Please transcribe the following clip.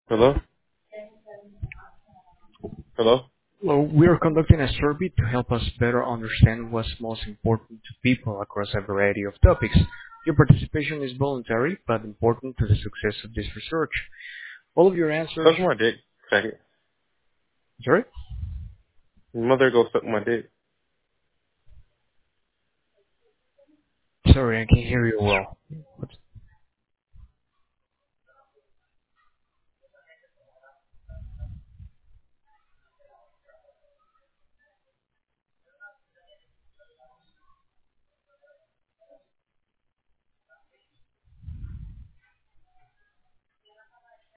Hello? Hello? Well, we are conducting a survey to help us better understand what's most important to people across a variety of topics. Your participation is voluntary but important to the success of this research. All of your answers. Suck my dick. Second. Sorry? Your mother go suck my dick. Sorry, I can't hear you well. What?